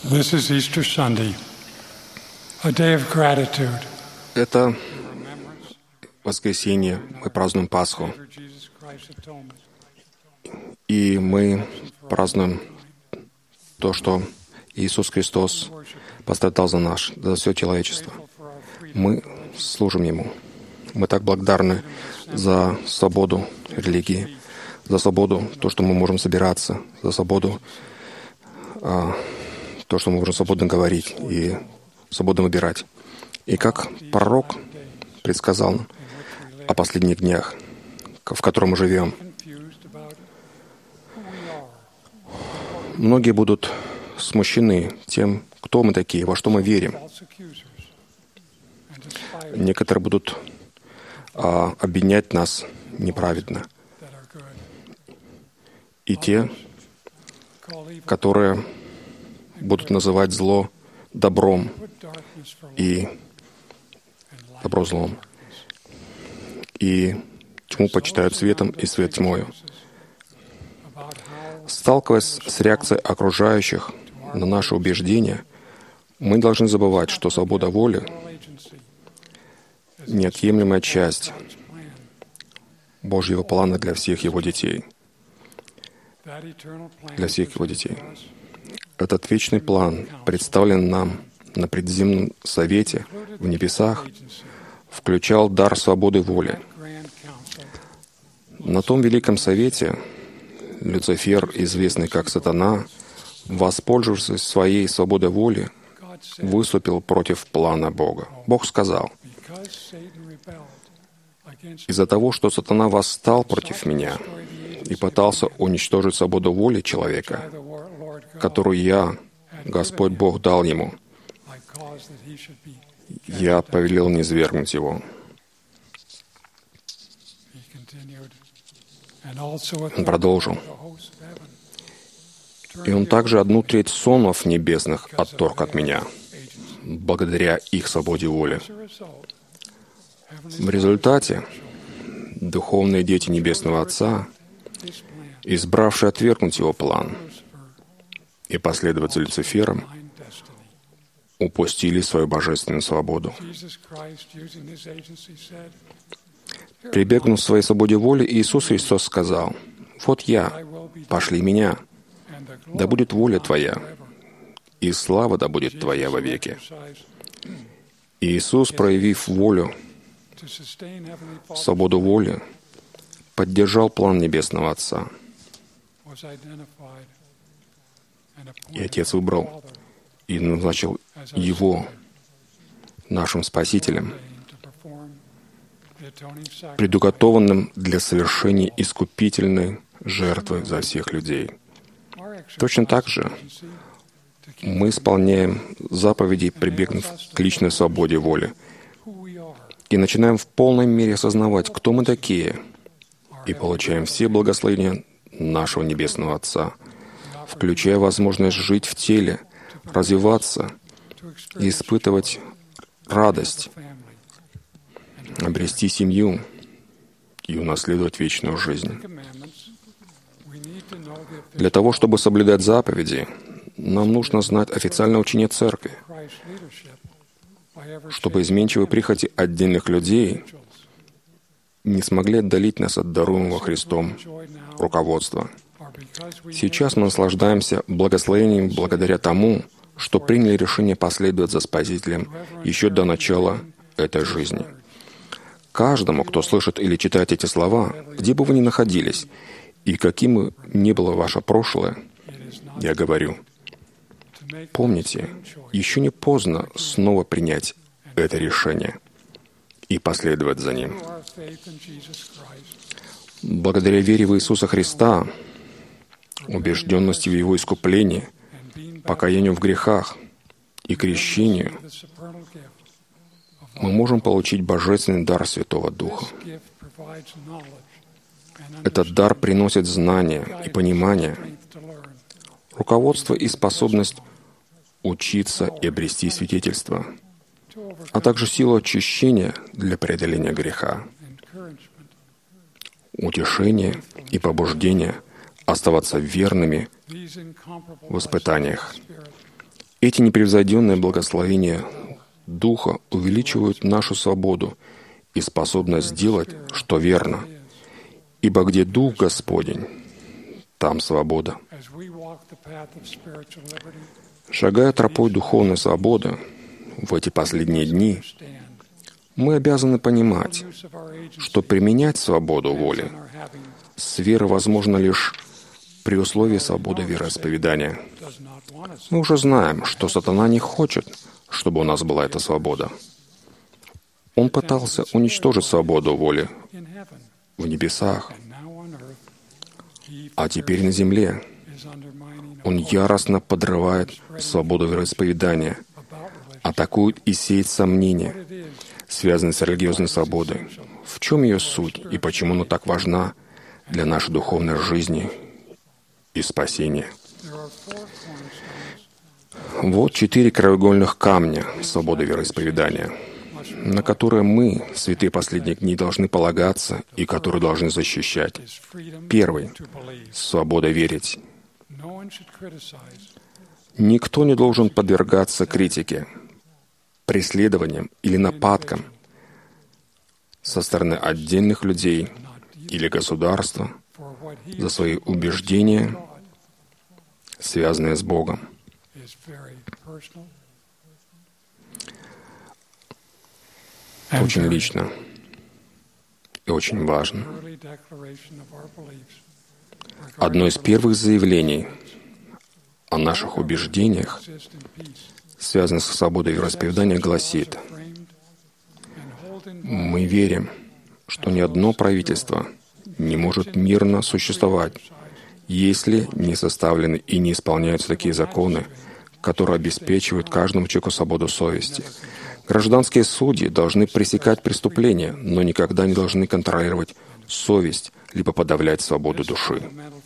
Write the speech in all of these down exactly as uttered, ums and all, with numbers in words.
This is Easter Sunday, a day of gratitude. Это воскресенье, мы празднуем Пасху, и мы празднуем то, что Иисус Христос пострадал за нас, за все человечество. Мы служим Ему. Мы так благодарны за свободу религии, за свободу, то, что мы можем собираться, за свободу, то, что мы можем свободно говорить и свободно выбирать. И как пророк предсказал о последних днях, в котором мы живем, многие будут смущены тем, кто мы такие, во что мы верим. Некоторые будут а, обвинять нас неправедно. И те, которые будут называть зло добром и добро злом, и тьму почитают светом и свет тьмою. Сталкиваясь с реакцией окружающих на наши убеждения, мы должны забывать, что свобода воли — неотъемлемая часть Божьего плана для всех Его детей. Для всех Его детей. Этот вечный план представлен нам на предземном совете в небесах, включал дар свободы воли. На том великом совете Люцифер, известный как Сатана, воспользовавшись своей свободой воли, выступил против плана Бога. Бог сказал: «Из-за того, что Сатана восстал против меня и пытался уничтожить свободу воли человека, которую я, Господь Бог, дал ему, я повелел низвергнуть его». Он продолжил: «И он также одну треть сонмов небесных отторг от меня, благодаря их свободе воли». В результате духовные дети Небесного Отца, избравшие отвергнуть Его план и последовать за Люцифером, упустили свою божественную свободу. Прибегнув к своей свободе воли, Иисус Христос сказал: «Вот я, пошли меня, да будет воля Твоя, и слава да будет Твоя вовеки». Иисус, проявив волю, свободу воли, поддержал план Небесного Отца. И Отец выбрал и назначил Его нашим Спасителем, предуготованным для совершения искупительной жертвы за всех людей. Точно так же мы исполняем заповеди, прибегнув к личной свободе воли, и начинаем в полной мере осознавать, кто мы такие, и получаем все благословения нашего Небесного Отца, включая возможность жить в теле, развиваться и испытывать радость, обрести семью и унаследовать вечную жизнь. Для того, чтобы соблюдать заповеди, нам нужно знать официальное учение Церкви, чтобы изменчивые прихоти отдельных людей не смогли отдалить нас от даруемого Христом руководства. Сейчас мы наслаждаемся благословением благодаря тому, что приняли решение последовать за Спасителем еще до начала этой жизни. Каждому, кто слышит или читает эти слова, где бы вы ни находились, и каким бы ни было ваше прошлое, я говорю: помните, еще не поздно снова принять это решение и последовать за ним. Благодаря вере в Иисуса Христа, убежденности в Его искуплении, покаянию в грехах и крещению, мы можем получить божественный дар Святого Духа. Этот дар приносит знания и понимание, руководство и способность учиться и обрести свидетельство, а также силу очищения для преодоления греха, утешение и побуждение оставаться верными в испытаниях Эти непревзойденные благословения Духа увеличивают нашу свободу и способность сделать, что верно. Ибо где Дух Господень, там свобода. Шагая тропой духовной свободы в эти последние дни, мы обязаны понимать, что применять свободу воли с верой возможно лишь при условии свободы вероисповедания. Мы уже знаем, что сатана не хочет, чтобы у нас была эта свобода. Он пытался уничтожить свободу воли в небесах, а теперь на земле. Он яростно подрывает свободу вероисповедания, атакует и сеет сомнения, связанные с религиозной свободой. В чем ее суть и почему она так важна для нашей духовной жизни и спасения? Вот четыре краеугольных камня свободы вероисповедания, на которые мы, святые последних дней, должны полагаться и которые должны защищать. Первый — свобода верить. Никто не должен подвергаться критике, преследованиям или нападкам со стороны отдельных людей или государства за свои убеждения, связанные с Богом. Очень лично и очень важно. Одно из первых заявлений о наших убеждениях, связанных с свободой вероисповедания, гласит: мы верим, что ни одно правительство не может мирно существовать, если не составлены и не исполняются такие законы, которые обеспечивают каждому человеку свободу совести. Гражданские судьи должны пресекать преступления, но никогда не должны контролировать совесть либо подавлять свободу души.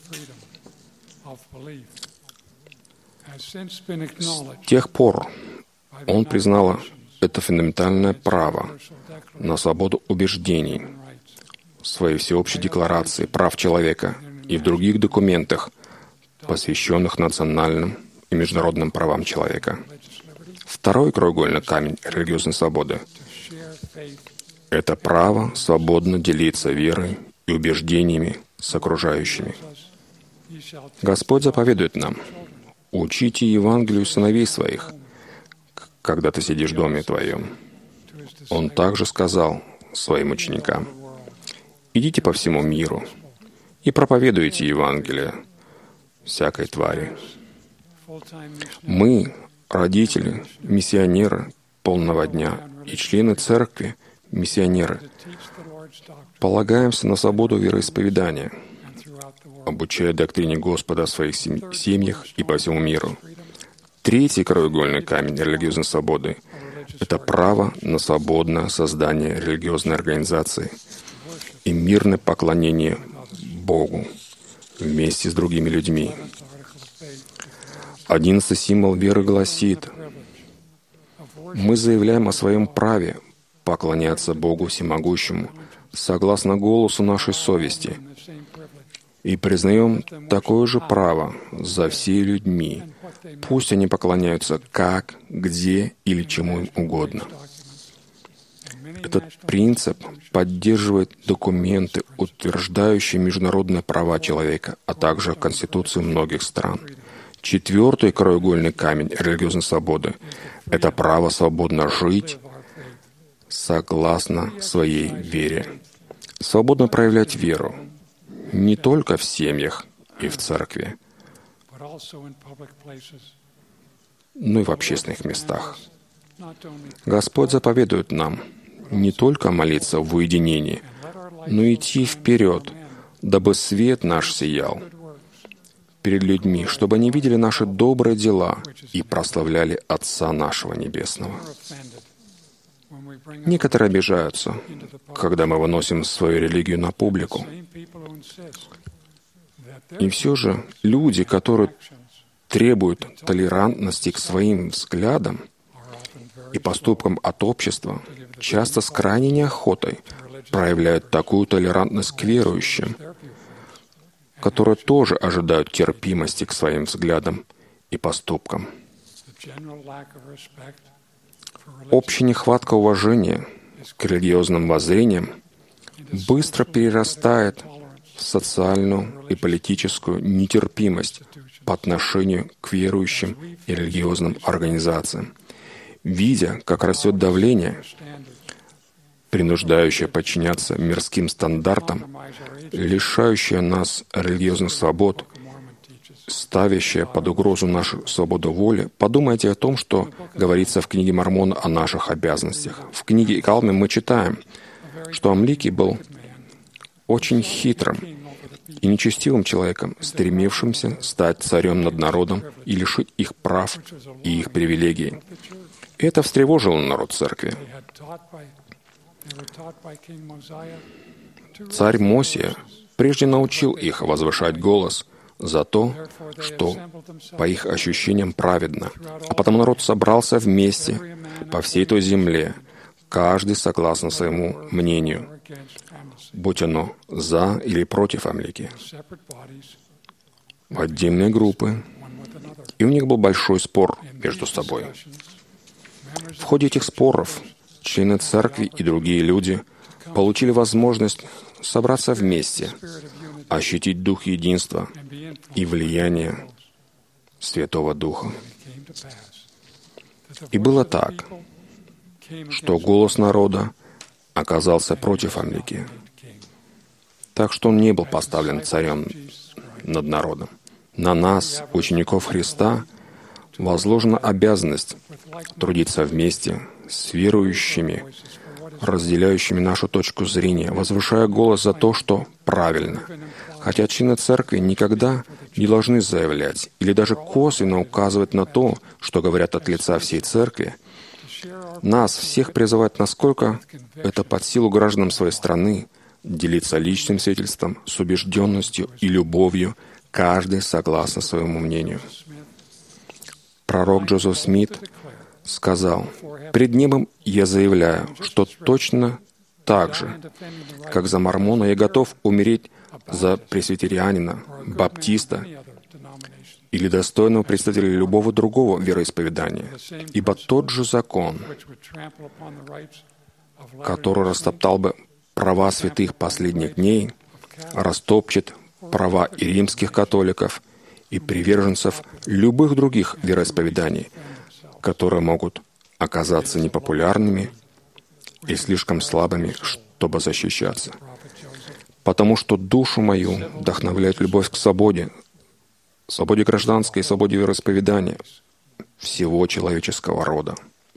С тех пор он признал это фундаментальное право на свободу убеждений в своей всеобщей декларации прав человека и в других документах, посвященных национальным и международным правам человека. Второй краеугольный камень религиозной свободы — это право свободно делиться верой и убеждениями с окружающими. Господь заповедует нам: «Учите Евангелию сыновей своих, когда ты сидишь в доме твоем». Он также сказал своим ученикам: «Идите по всему миру и проповедуйте Евангелие всякой твари». Мы, родители, миссионеры полного дня и члены церкви, миссионеры, полагаемся на свободу вероисповедания, обучая доктрине Господа в своих семьях и по всему миру. Третий краеугольный камень религиозной свободы — это право на свободное создание религиозной организации и мирное поклонение Богу вместе с другими людьми. Одиннадцатый символ веры гласит: мы заявляем о своем праве поклоняться Богу Всемогущему согласно голосу нашей совести и признаем такое же право за всеми людьми, пусть они поклоняются как, где или чему им угодно. Этот принцип поддерживает документы, утверждающие международные права человека, а также Конституции многих стран. Четвертый краеугольный камень религиозной свободы — это право свободно жить согласно своей вере. Свободно проявлять веру не только в семьях и в церкви, но и в общественных местах. Господь заповедует нам не только молиться в уединении, но и идти вперед, дабы свет наш сиял перед людьми, чтобы они видели наши добрые дела и прославляли Отца нашего Небесного. Некоторые обижаются, когда мы выносим свою религию на публику. И все же люди, которые требуют толерантности к своим взглядам и поступкам от общества, часто с крайней неохотой проявляют такую толерантность к верующим, которые тоже ожидают терпимости к своим взглядам и поступкам. Общая нехватка уважения к религиозным воззрениям быстро перерастает в социальную и политическую нетерпимость по отношению к верующим и религиозным организациям. Видя, как растет давление, принуждающее подчиняться мирским стандартам, лишающее нас религиозных свобод, ставящее под угрозу нашу свободу воли, подумайте о том, что говорится в книге Мормона о наших обязанностях. В книге Икалме мы читаем, что Амлики был очень хитрым и нечестивым человеком, стремившимся стать царем над народом и лишить их прав и их привилегий. Это встревожило народ церкви. Царь Мосия прежде научил их возвышать голос за то, что по их ощущениям праведно. А потом народ собрался вместе по всей той земле, каждый согласно своему мнению, будь оно за или против Амлики, в отдельные группы, и у них был большой спор между собой. В ходе этих споров члены церкви и другие люди получили возможность собраться вместе, ощутить дух единства и влияние Святого Духа. И было так, что голос народа оказался против Амлики, так что он не был поставлен царем над народом. На нас, учеников Христа, возложена обязанность трудиться вместе с верующими, разделяющими нашу точку зрения, возвышая голос за то, что правильно. Хотя члены церкви никогда не должны заявлять или даже косвенно указывать на то, что говорят от лица всей церкви, нас всех призывают, насколько это под силу гражданам своей страны, делиться личным свидетельством с убежденностью и любовью, каждый согласно своему мнению. Пророк Джозеф Смит сказал: «Пред небом я заявляю, что точно так же, как за Мормона, я готов умереть за пресвитерианина, баптиста или достойного представителя любого другого вероисповедания, ибо тот же закон, который растоптал бы права святых последних дней, растопчет права и римских католиков, и приверженцев любых других вероисповеданий, которые могут оказаться непопулярными и слишком слабыми, чтобы защищаться. Потому что душу мою вдохновляет любовь к свободе, свободе гражданской и свободе вероисповедания всего человеческого рода.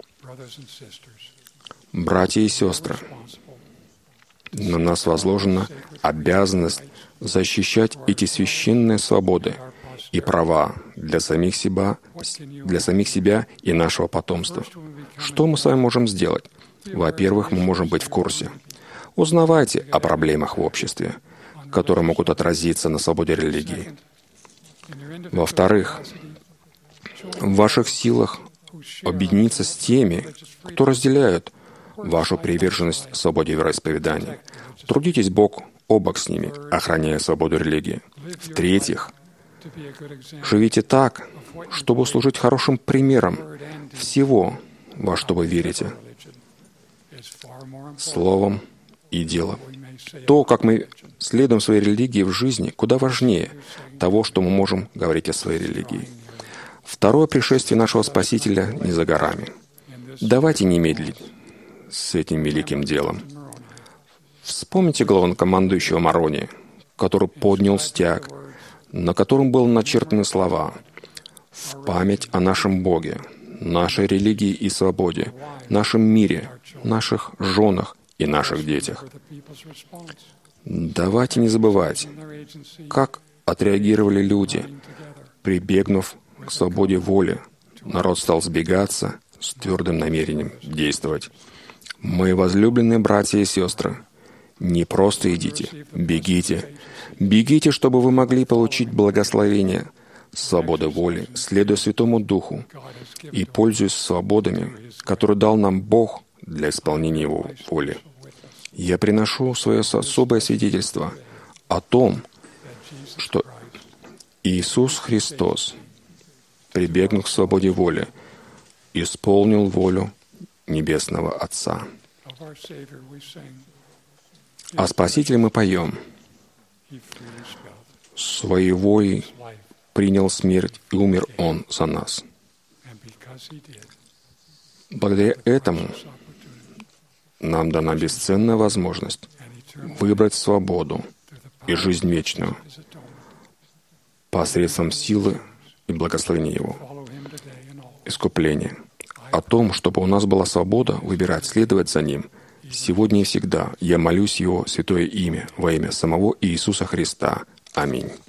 Братья и сестры, на нас возложена обязанность защищать эти священные свободы и права для самих себя, для самих себя и нашего потомства. Что мы с вами можем сделать? Во-первых, мы можем быть в курсе. Узнавайте о проблемах в обществе, которые могут отразиться на свободе религии. Во-вторых, в ваших силах объединиться с теми, кто разделяют вашу приверженность свободе вероисповедания. Трудитесь бок о бок с ними, охраняя свободу религии. В-третьих, живите так, чтобы служить хорошим примером всего, во что вы верите, словом и делом. То, как мы следуем своей религии в жизни, куда важнее того, что мы можем говорить о своей религии. Второе пришествие нашего Спасителя не за горами. Давайте не медлить с этим великим делом. Вспомните главнокомандующего Морони, который поднял стяг, на котором были начертаны слова: «В память о нашем Боге, нашей религии и свободе, нашем мире, наших женах и наших детях». Давайте не забывать, как отреагировали люди, прибегнув к свободе воли. Народ стал сбегаться с твердым намерением действовать. Мои возлюбленные братья и сестры, не просто идите, бегите. Бегите, чтобы вы могли получить благословение свободы воли, следуя Святому Духу и пользуясь свободами, которые дал нам Бог для исполнения Его воли. Я приношу свое особое свидетельство о том, что Иисус Христос, прибегнув к свободе воли, исполнил волю Небесного Отца. Of our Savior we sing, О Спасителе мы поем. He freely spelled Своей волей His life, принял смерть и умер Он за нас. and because He did, Благодаря этому this opportunity нам дана бесценная возможность and eternal выбрать свободу through the и power жизнь вечную of His atonement. посредством силы и благословения Его, Follow Him today and always. искупления. О том, чтобы у нас была свобода выбирать, следовать за Ним, сегодня и всегда я молюсь Его святое имя во имя самого Иисуса Христа. Аминь.